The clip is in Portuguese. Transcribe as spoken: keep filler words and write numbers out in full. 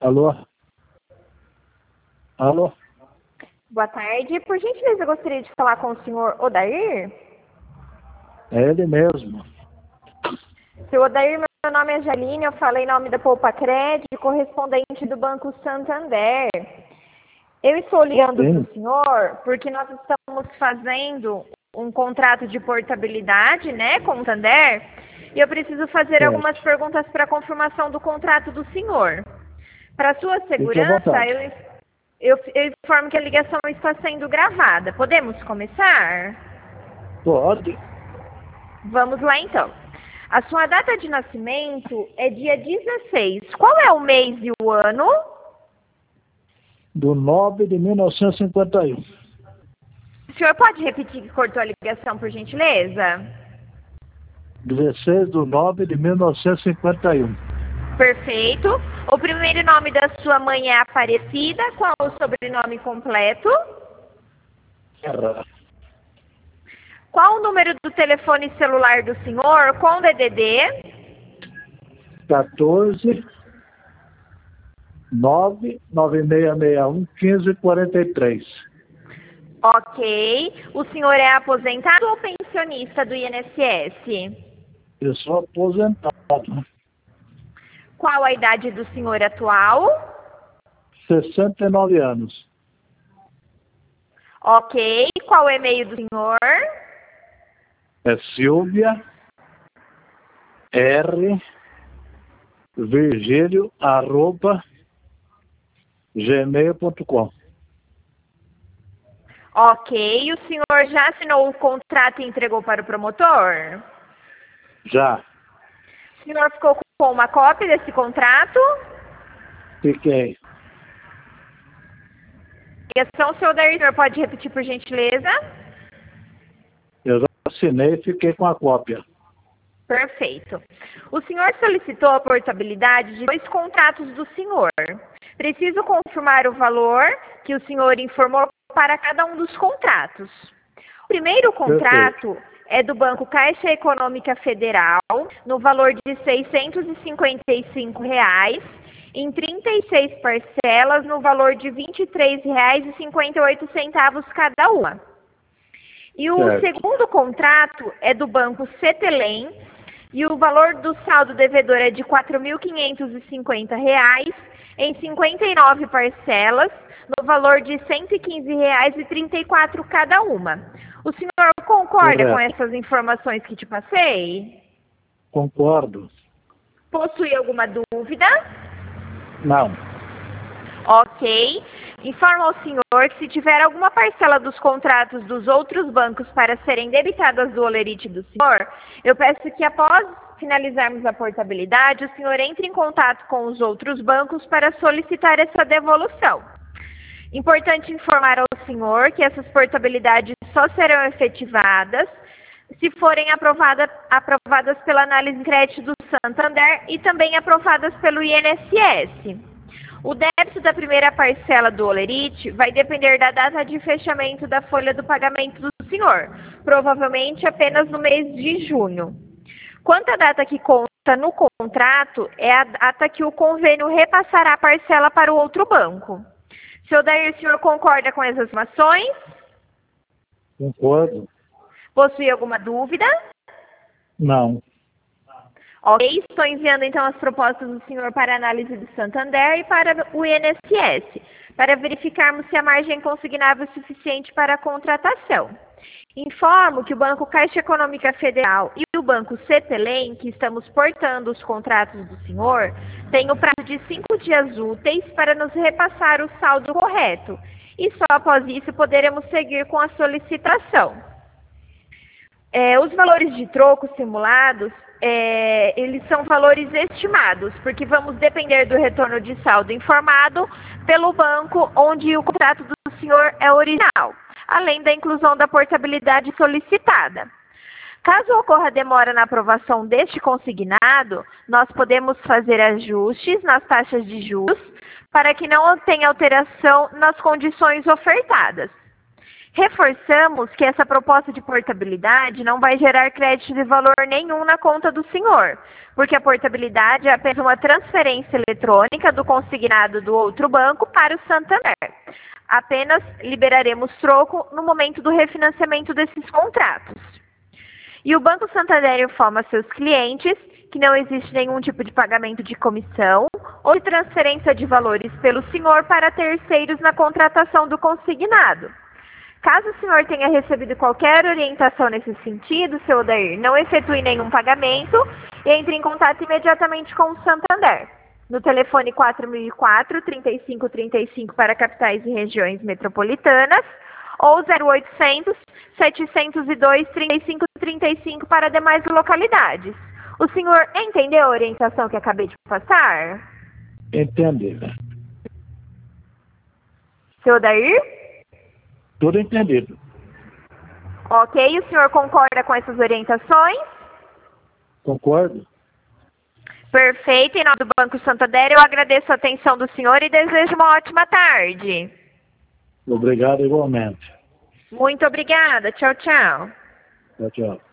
Alô? Alô? Boa tarde. Por gentileza, eu gostaria de falar com o senhor Odair. É ele mesmo. Seu Odair, meu nome é Jaline, eu falo em nome da Poupa Crédito, correspondente do Banco Santander. Eu estou ligando para o senhor porque nós estamos fazendo um contrato de portabilidade, né, com o Santander, e eu preciso fazer Certo. algumas perguntas para confirmação do contrato do senhor. Para sua segurança, eu, eu, eu informo que a ligação está sendo gravada. Podemos começar? Pode. Vamos lá, então. A sua data de nascimento é dia dezesseis. Qual é o mês e o ano? Do nove de mil novecentos e cinquenta e um. O senhor pode repetir que cortou a ligação, por gentileza? dezesseis de nove de mil novecentos e cinquenta e um. Perfeito. O primeiro nome da sua mãe é Aparecida. Qual o sobrenome completo? Serra. Qual o número do telefone celular do senhor com D D D? quatorze, nove nove seis seis um, quinze quarenta e três. Ok. O senhor é aposentado ou pensionista do I N S S? Eu sou aposentado. Qual a idade do senhor atual? sessenta e nove anos. Ok. Qual o e-mail do senhor? É Silvia R. Virgílio arroba gmail ponto com. Ok. O senhor já assinou o contrato e entregou para o promotor? Já. O senhor ficou com uma cópia desse contrato? Fiquei. Ligação, senhor Odair, o senhor pode repetir, por gentileza? Eu já assinei e fiquei com a cópia. Perfeito. O senhor solicitou a portabilidade de dois contratos do senhor. Preciso confirmar o valor que o senhor informou para cada um dos contratos. O primeiro contrato Perfeito. É do Banco Caixa Econômica Federal, no valor de seiscentos e cinquenta e cinco reais, em trinta e seis parcelas, no valor de vinte e três reais e cinquenta e oito centavos cada uma. E o certo. Segundo contrato é do Banco Cetelem, e o valor do saldo devedor é de quatro mil quinhentos e cinquenta reais, em cinquenta e nove parcelas, no valor de cento e quinze reais e trinta e quatro cada uma. O senhor concorda Correto. Com essas informações que te passei? Concordo. Possui alguma dúvida? Não. Ok. Informo ao senhor que se tiver alguma parcela dos contratos dos outros bancos para serem debitadas do holerite do senhor, eu peço que após finalizarmos a portabilidade, o senhor entre em contato com os outros bancos para solicitar essa devolução. Importante informar ao senhor que essas portabilidades só serão efetivadas se forem aprovada, aprovadas pela análise de crédito do Santander e também aprovadas pelo I N S S. O débito da primeira parcela do holerite vai depender da data de fechamento da folha do pagamento do senhor, provavelmente apenas no mês de junho. Quanto à data que consta no contrato, é a data que o convênio repassará a parcela para o outro banco. Seu Odair, o senhor concorda com essas informações? Concordo. Possui alguma dúvida? Não. Ok, estou enviando então as propostas do senhor para análise do Santander e para o I N S S, para verificarmos se a margem é consignável o suficiente para a contratação. Informo que o Banco Caixa Econômica Federal e o Banco Cetelem, que estamos portando os contratos do senhor, têm o prazo de cinco dias úteis para nos repassar o saldo correto. E só após isso poderemos seguir com a solicitação. É, os valores de troco simulados, é, eles são valores estimados, porque vamos depender do retorno de saldo informado pelo banco onde o contrato do senhor é original, além da inclusão da portabilidade solicitada. Caso ocorra demora na aprovação deste consignado, nós podemos fazer ajustes nas taxas de juros para que não tenha alteração nas condições ofertadas. Reforçamos que essa proposta de portabilidade não vai gerar crédito de valor nenhum na conta do senhor, porque a portabilidade é apenas uma transferência eletrônica do consignado do outro banco para o Santander. Apenas liberaremos troco no momento do refinanciamento desses contratos. E o Banco Santander informa seus clientes que não existe nenhum tipo de pagamento de comissão ou de transferência de valores pelo senhor para terceiros na contratação do consignado. Caso o senhor tenha recebido qualquer orientação nesse sentido, seu Odair, não efetue nenhum pagamento e entre em contato imediatamente com o Santander. No telefone quatro mil e quatro, trinta e cinco trinta e cinco para capitais e regiões metropolitanas ou zero oitocentos, setecentos e dois, trinta e cinco trinta e cinco para demais localidades. O senhor entendeu a orientação que acabei de passar? Entendi. Seu Odair? Tudo entendido. Ok, o senhor concorda com essas orientações? Concordo. Perfeito, em nome do Banco Santander, eu agradeço a atenção do senhor e desejo uma ótima tarde. Obrigado igualmente. Muito obrigada, tchau, tchau. Tchau, tchau.